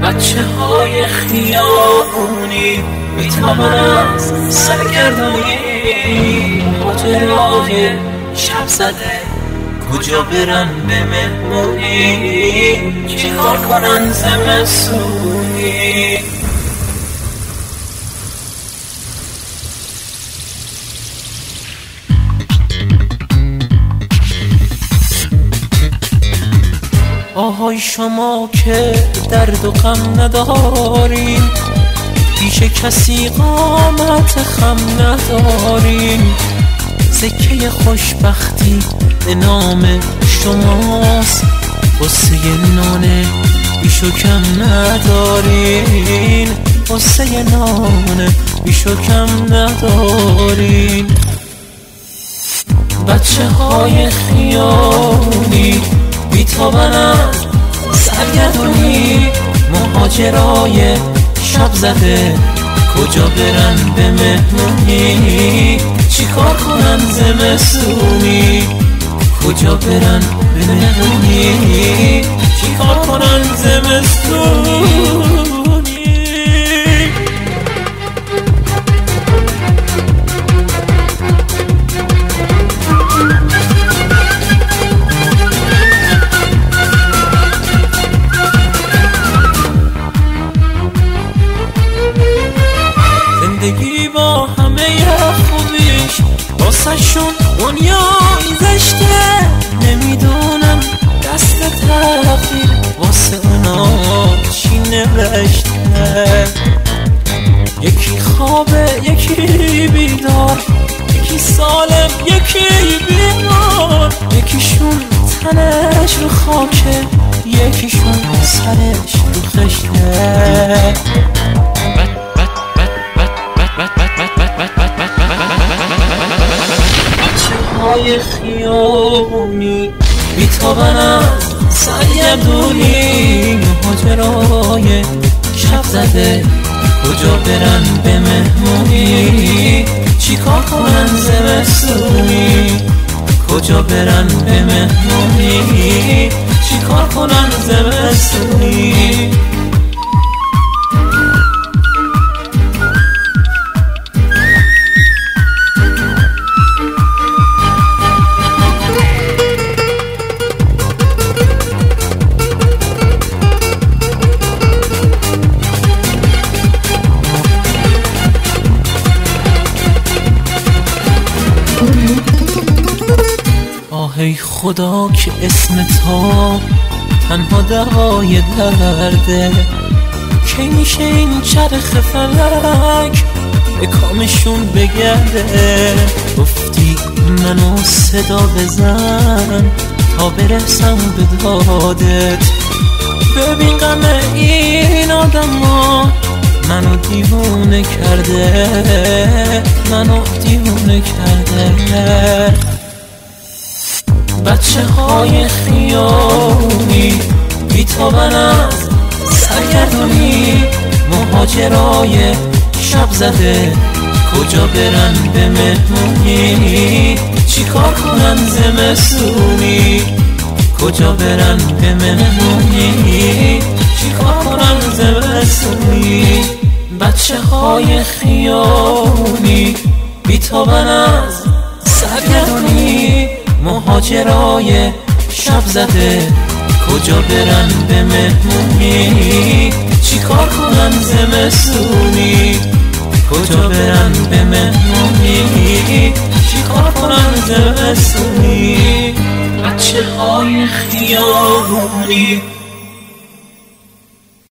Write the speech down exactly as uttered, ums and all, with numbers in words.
بچه های خیابونی میتابن از سرگردونی، ماجرای شب زده کجا برن به مهمونی، چی کار کنن زمستونی. آهای شما که درد و غم ندارین، پیش کسی قامت خم ندارین، سکه خوشبختی به نام شماست، قصه نان بیش و کم ندارین، قصه نان بیش و کم ندارین. بچه های خیابونی بیتابن از سرگردونی، مهاجرای شب زده کجا برن به مهمونی، چی کار کنن زمستونی، کجا برن به مهمونی، چی کار کنن زمستونی. زندگی با همه خوبیش واسه شون دنیای زشته، نمیدونم دست تقدیر واسه اونا چی نوشته. یکی خوابه یکی بیدار، یکی سالم یکی بیمار، یکیشون تنش رو خاکه یکیشون سرش رو خشته. بچه های خیابونی بیتابن از سرگردونی، مهاجرای شب زده کجا برن به مهمونی، چی کار کنن زمستونی، کجا برن به مهمونی، چی کار کنن زمستونی. ای خدا که اسم تو تنها دوای درده، کی میشه این چرخ فلک به کامشون بگرده. گفتی منو صدا بزن تا برسم به دادت، ببین غم این آدما منو دیوونه کرده، منو دیوونه کرده. بچه های خیابونی بیتابن از سرگردونی، مهاجرای شب زده کجا برن به مهمونی، چی کار کنن زمستونی، کجا برن به مهمونی، چی کار کنن زمستونی. بچه های خیابونی بیتابن از سرگردونی، مهاجرای شب زده کجا برن به مهمونی، چی کار کنن زمستونی، کجا برن به مهمونی، چی کار کنن زمستونی. بچه های خیابونی